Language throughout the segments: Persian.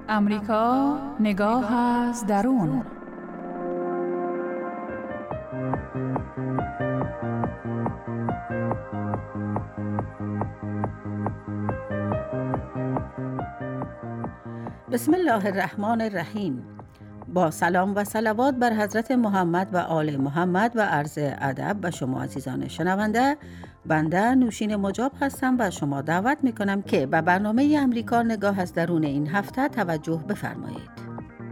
امریکا نگاه از درون. بسم الله الرحمن الرحیم. با سلام و صلوات بر حضرت محمد و آل محمد و عرض ادب و شما عزیزان شنونده، بنده نوشین مجاب هستم و شما دعوت میکنم که به برنامه امریکا نگاه از درون این هفته توجه بفرمایید.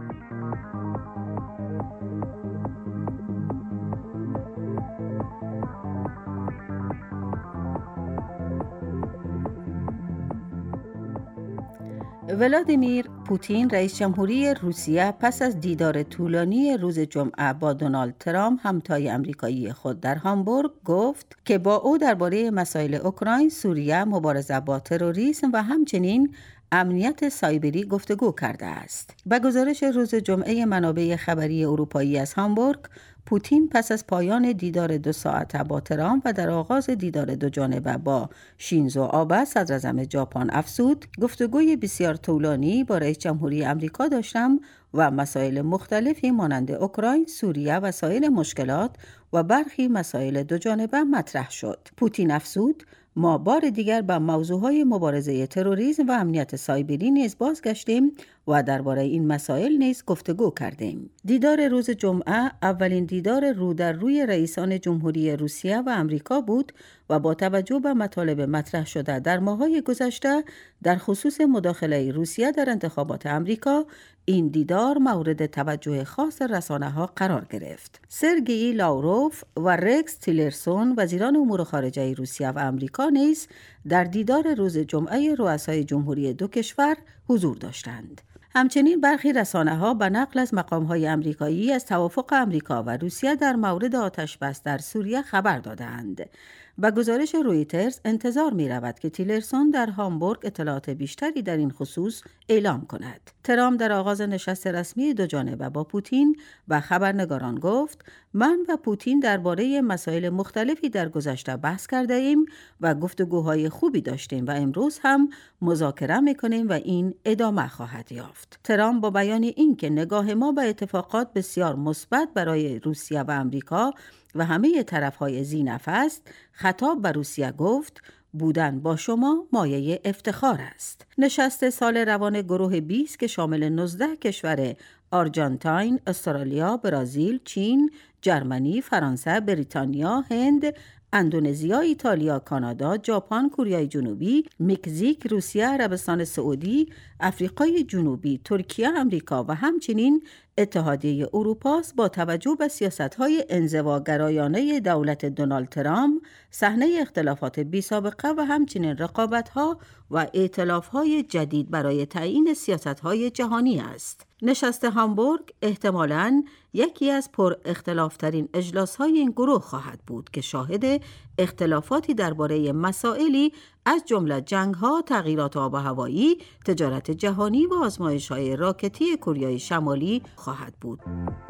ولادیمیر پوتین رئیس جمهوری روسیه پس از دیدار طولانی روز جمعه با دونالد ترامپ همتای آمریکایی خود در هامبورگ گفت که با او درباره مسائل اوکراین، سوریه، مبارزه با تروریسم و همچنین امنیت سایبری گفتگو کرده است. به گزارش روز جمعه منابع خبری اروپایی از هامبورگ، پوتین پس از پایان دیدار 2 ساعته با ترامپ و در آغاز دیدار دو جانبه با شینزو آبه صدراعظم ژاپن افزود: گفتگوی بسیار طولانی با رئیس جمهوری آمریکا داشتم و مسائل مختلفی مانند اوکراین، سوریه و سایر مشکلات و برخی مسائل دو جانبه مطرح شد. پوتین افزود: ما بار دیگر به موضوعهای مبارزه تروریسم و امنیت سایبری نیز بازگشتیم و درباره این مسائل نیز گفتگو کردیم. دیدار روز جمعه اولین دیدار رو در روی رئیسان جمهوری روسیه و آمریکا بود و با توجه به مطالب مطرح شده در ماه‌های گذشته در خصوص مداخله روسیه در انتخابات آمریکا، این دیدار مورد توجه خاص رسانه‌ها قرار گرفت. سرگئی لاوروف و رکس تیلرسون وزیران امور خارجه روسیه و آمریکا نیز در دیدار روز جمعه رؤسای جمهوری دو کشور حضور داشتند. همچنین برخی رسانه‌ها به نقل از مقام‌های آمریکایی از توافق آمریکا و روسیه در مورد آتش‌بس در سوریه خبر دادند. با گزارش رویترز انتظار می‌رود که تیلرسون در هامبورگ اطلاعات بیشتری در این خصوص اعلام کند. ترامپ در آغاز نشست رسمی دو جانبه با پوتین و خبرنگاران گفت: من و پوتین درباره مسائل مختلفی در گذشته بحث کرده ایم و گفتگوهای خوبی داشتیم و امروز هم مذاکره می‌کنیم و این ادامه خواهد یافت. ترامپ با بیان اینکه نگاه ما به اتفاقات بسیار مثبت برای روسیه و آمریکا و همه طرف‌های ذی‌نفع است، خطاب به روسیه گفت: بودن با شما مایه افتخار است. نشست سال روان گروه 20 که شامل 19 کشور آرژانتین، استرالیا، برزیل، چین، جرمنی، فرانسه، بریتانیا، هند، اندونزیا، ایتالیا، کانادا، ژاپن، کره جنوبی، مکزیک، روسیه، عربستان سعودی، آفریقای جنوبی، ترکیه، آمریکا و همچنین اتحادیه اروپا با توجه به سیاست‌های انزواگرایانه دولت دونالد ترامپ، صحنه اختلافات بی‌سابقه و همچنین رقابت‌ها و ائتلاف‌های جدید برای تعیین سیاست‌های جهانی است. نشست هامبورگ احتمالاً یکی از پر اختلاف‌ترین اجلاس‌های این گروه خواهد بود که شاهد اختلافاتی درباره مسائلی از جمله جنگ‌ها، تغییرات آب و هوایی، تجارت جهانی و آزمایش‌های راکتی کره شمالی خواهد بود.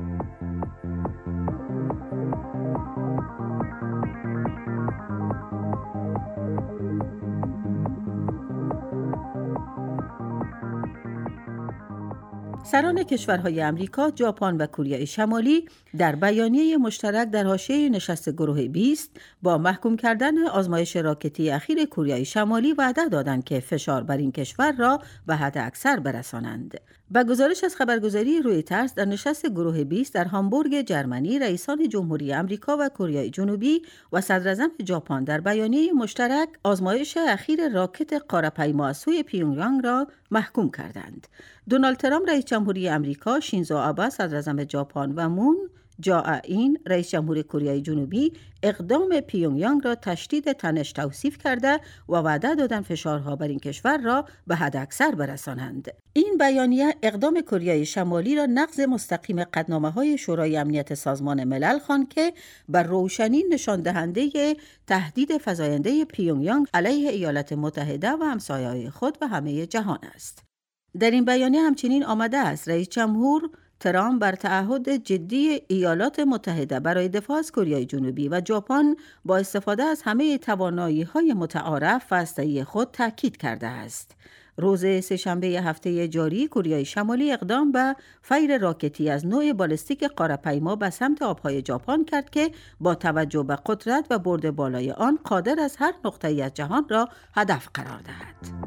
سران کشورهای آمریکا، ژاپن و کره شمالی در بیانیه مشترک در حاشیه نشست گروه 20 با محکوم کردن آزمایش راکتی اخیر کره شمالی وعده دادند که فشار بر این کشور را به حد اکثر برسانند. با گزارش از خبرگزاری رویترز، در نشست گروه 20 در هامبورگ جرمنی، رئیسان جمهوری آمریکا و کره جنوبی و صدراعظم ژاپن در بیانیه مشترک آزمایش اخیر راکت قاره‌پیما از سوی پیونگیانگ را محکوم کردند. دونالد ترامپ رئیس جمهوری آمریکا، شینزو آبه صدراعظم ژاپن و مون جائین رئیس جمهوری کره جنوبی اقدام پیونگیانگ را تشدید تنش توصیف کرده و وعده دادند فشارها بر این کشور را به حد اکثر برسانند. این بیانیه اقدام کره شمالی را نقض مستقیم قطعنامه‌های شورای امنیت سازمان ملل خواند که بر روشنی نشان دهنده تهدید فزاینده پیونگیانگ علیه ایالات متحده و همسایه‌های خود و همه جهان است. در این بیانیه همچنین آمده است رئیس جمهور ترامپ بر تعهد جدی ایالات متحده برای دفاع از کره جنوبی و ژاپن با استفاده از همه توانایی‌های متعارف و هسته‌ای خود تاکید کرده است. روز سه‌شنبه هفته جاری کره شمالی اقدام به فیر راکتی از نوع بالستیک قاره‌پیما به سمت آبهای ژاپن کرد که با توجه به قدرت و برد بالای آن قادر است هر نقطه‌ای از جهان را هدف قرار دهد.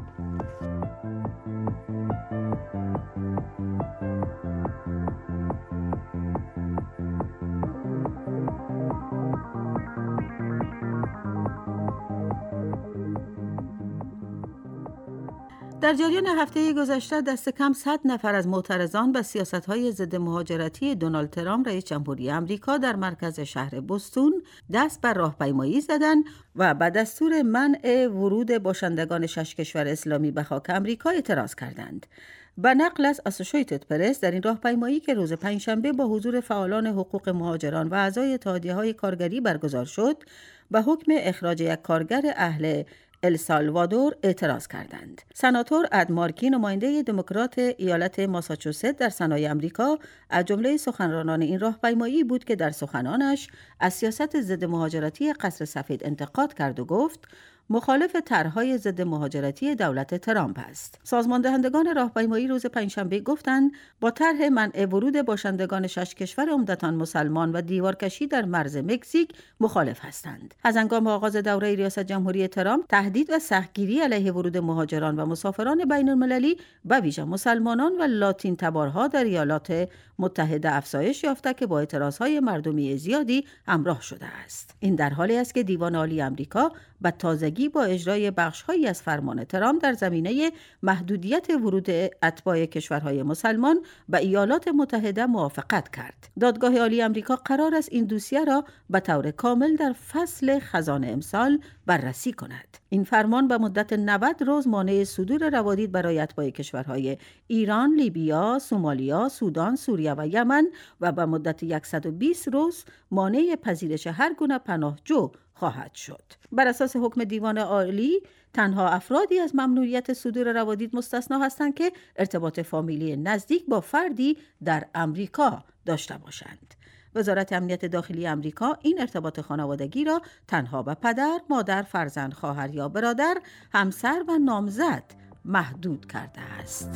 در جریان هفته گذشته دست کم 100 نفر از معترضان به سیاست‌های ضد مهاجرتی دونالد ترامپ رئیس جمهوری آمریکا در مرکز شهر بوستون دست بر راهپیمایی زدند و به دستور منع ورود باشندگان 6 کشور اسلامی به خاک آمریکا اعتراض کردند. به نقل از اسوسییتد پرس در این راهپیمایی که روز پنجشنبه با حضور فعالان حقوق مهاجران و اعضای اتحادیه‌های کارگری برگزار شد، به حکم اخراج یک کارگر اهل السالوادور اعتراض کردند. سناتور اد مارکی نماینده دموکرات ایالت ماساچوست در سنای آمریکا از جمله سخنرانان این راهپیمایی بود که در سخنانش از سیاست ضد مهاجرتی قصر سفید انتقاد کرد و گفت مخالف طرح‌های ضد مهاجرتی دولت ترامپ است. سازماندهندگان راهپیمایی روز پنجشنبه گفتند با طرح منع ورود باشندگان 6 کشور عمدتاً مسلمان و دیوارکشی در مرز مکزیک مخالف هستند. از هنگام آغاز دوره ریاست جمهوری ترامپ تهدید و سختگیری علیه ورود مهاجران و مسافران بین‌المللی به ویژه مسلمانان و لاتین تبارها در ایالات متحده افزایش یافته که با اعتراضهای مردمی زیادی همراه شده است. این در حالی است که دیوان عالی آمریکا به تازگی با اجرای بخش‌هایی از فرمان ترامپ در زمینه محدودیت ورود اتباع کشورهای مسلمان به ایالات متحده موافقت کرد. دادگاه عالی آمریکا قرار است این دوسیه را به طور کامل در فصل خزان امسال بررسی کند. این فرمان به مدت 90 روز مانع صدور روادید برای اتباع کشورهای ایران، لیبیا، سومالیا، سودان، سوریه و یمن و به مدت 120 روز مانع پذیرش هر گونه پناهجو خواهد شد. بر اساس حکم دیوان عالی تنها افرادی از ممنوعیت صدور روادید مستثنا هستند که ارتباط فامیلی نزدیک با فردی در آمریکا داشته باشند. وزارت امنیت داخلی آمریکا این ارتباط خانوادگی را تنها به پدر، مادر، فرزند، خواهر یا برادر، همسر و نامزد محدود کرده است.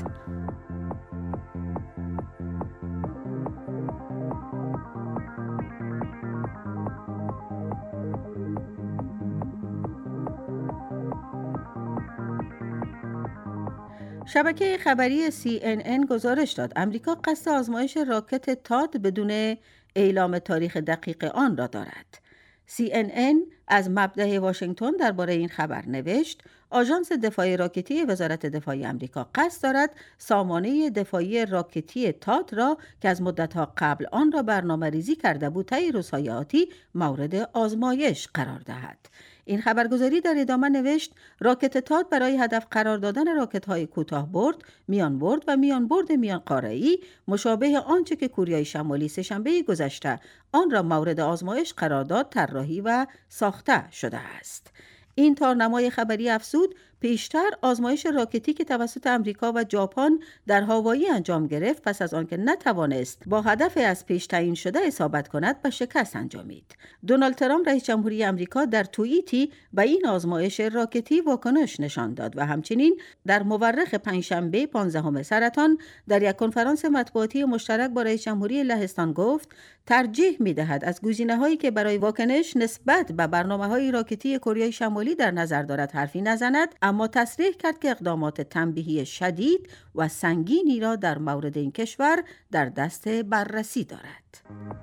شبکه خبری CNN گزارش داد امریکا قصد آزمایش راکت تاد بدون اعلام تاریخ دقیق آن را دارد. CNN از مبدأ واشنگتن درباره این خبر نوشت آژانس دفاعی راکتی وزارت دفاع آمریکا قصد دارد سامانه دفاعی راکتی تاد را که از مدت‌ها قبل آن را برنامه‌ریزی کرده بود طی روزهای آتی مورد آزمایش قرار دهد. این خبرگزاری در ادامه نوشت راکت تاد برای هدف قرار دادن راکت‌های کوتاه برد، میان برد و میان برد میان قاره‌ای مشابه آنچه که کره شمالی سه‌شنبه گذشته آن را مورد آزمایش قرار داد طراحی و ساخته شده است. این تارنمای خبری افزود پیشتر آزمایش راکتی که توسط امریکا و ژاپن در هاوایی انجام گرفت پس از آنکه نتوانست با هدف از پیش تعیین شده اصابت کند به شکست انجامید. دونالد ترامپ رئیس جمهوری آمریکا در توییتی به این آزمایش راکتی واکنش نشان داد و همچنین در مورخ پنجشنبه 15 سرطان در یک کنفرانس مطبوعاتی مشترک با رئیس جمهوری لهستان گفت ترجیح می‌دهد از گزینه‌هایی که برای واکنش نسبت به برنامه‌های راکتی کره شمالی در نظر دارد حرفی نزند، اما تصریح کرد که اقدامات تنبیهی شدید و سنگینی را در مورد این کشور در دست بررسی دارد.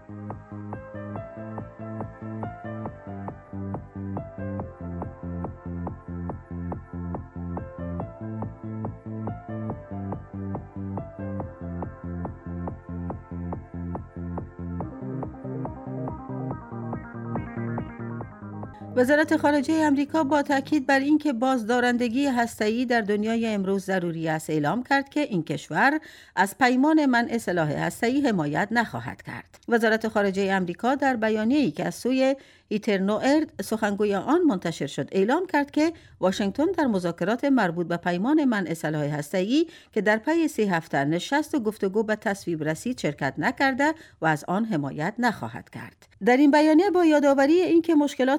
وزارت خارجه آمریکا با تاکید بر اینکه بازدارندگی هسته‌ای در دنیای امروز ضروری است اعلام کرد که این کشور از پیمان منع سلاح هسته‌ای حمایت نخواهد کرد. وزارت خارجه آمریکا در بیانیه‌ای که از سوی ایترنوئرد سخنگوی آن منتشر شد اعلام کرد که واشنگتن در مذاکرات مربوط به پیمان منع سلاح هسته‌ای که در پی 3 هفته نشست و گفتگو به تصویب رسید شرکت نکرده و از آن حمایت نخواهد کرد. در این بیانیه با یادآوری اینکه مشکلات امنیتی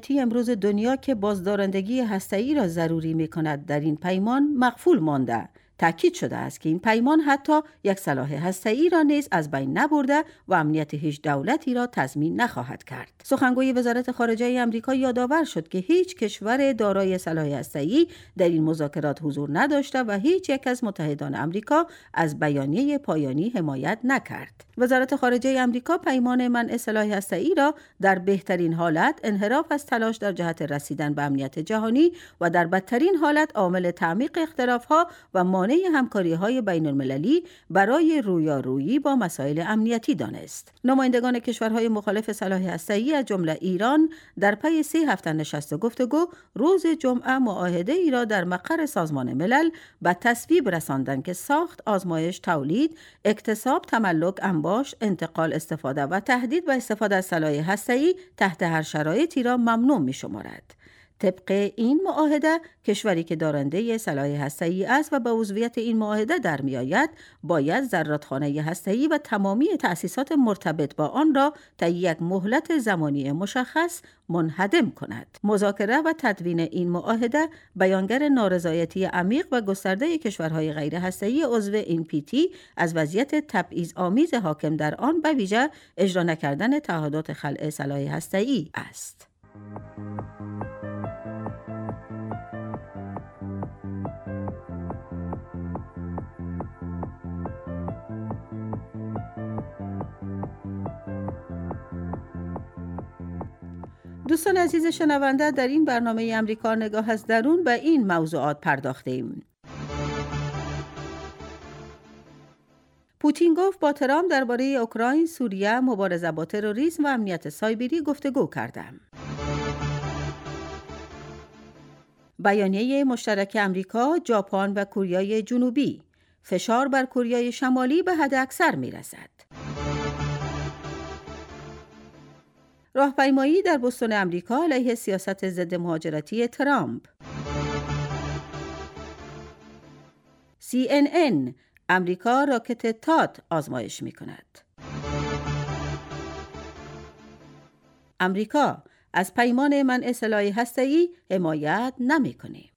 امنیتی امروز دنیا که بازدارندگی هسته‌ای را ضروری می‌کند در این پیمان مغفول مانده. تأکید شده است که این پیمان حتی یک سلاح هسته‌ای را نیز از بین نبرده و امنیت هیچ دولتی را تضمین نخواهد کرد. سخنگوی وزارت خارجه آمریکا یادآور شد که هیچ کشور دارای سلاح هسته‌ای در این مذاکرات حضور نداشته و هیچ یک از متحدان آمریکا از بیانیه پایانی حمایت نکرد. وزارت خارجه آمریکا پیمان منع سلاح هسته‌ای را در بهترین حالت انحراف از تلاش در جهت رسیدن به امنیت جهانی و در بدترین حالت عامل تعمیق اختلاف‌ها و مانع همکاری‌های بین‌المللی برای رویارویی با مسائل امنیتی دانست. نمایندگان کشورهای مخالف سلاح هسته‌ای از جمله ایران در پی 3 هفته نشست و گفتگو روز جمعه معاهده‌ای را در مقر سازمان ملل به تصویب رساندند که ساخت، آزمایش، تولید، اکتساب، تملک، انباش، انتقال، استفاده و تهدید به استفاده از سلاح هسته‌ای تحت هر شرایطی را ممنوع می‌شمارد. طبق این معاهده کشوری که دارنده سلاح هسته‌ای است و به عضویت این معاهده در می‌آید باید زرادخانه هسته‌ای و تمامی تأسیسات مرتبط با آن را طی یک مهلت زمانی مشخص منهدم کند. مذاکره و تدوین این معاهده بیانگر نارضایتی عمیق و گسترده کشورهای غیر هسته‌ای عضو NPT از وضعیت تبعیض‌آمیز حاکم در آن به ویژه اجرا نکردن تعهدات خلع سلاح هسته‌ای است. دوستان عزیز شنونده، در این برنامه امریکا نگاه از درون به این موضوعات پرداختیم. پوتین گفت با ترامپ درباره اوکراین، سوریه، مبارزه با تروریسم و امنیت سایبری گفتگو کردم. بیانیه مشترک امریکا، ژاپن و کره جنوبی: فشار بر کره شمالی به حد اکثر می‌رسد. راهپیمایی در بوستون امریکا علیه سیاست ضد مهاجرتی ترامپ. CNN: امریکا راکت تات آزمایش می‌کند. امریکا: از پیمان منع سلاح هسته‌ای حمایت نمی‌کنیم.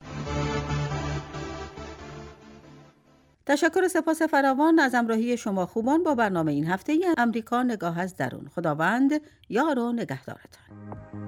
تشکر و سپاس فراوان از همراهی شما خوبان با برنامه این هفته امریکا نگاه از درون. خداوند یار و نگهدارتان.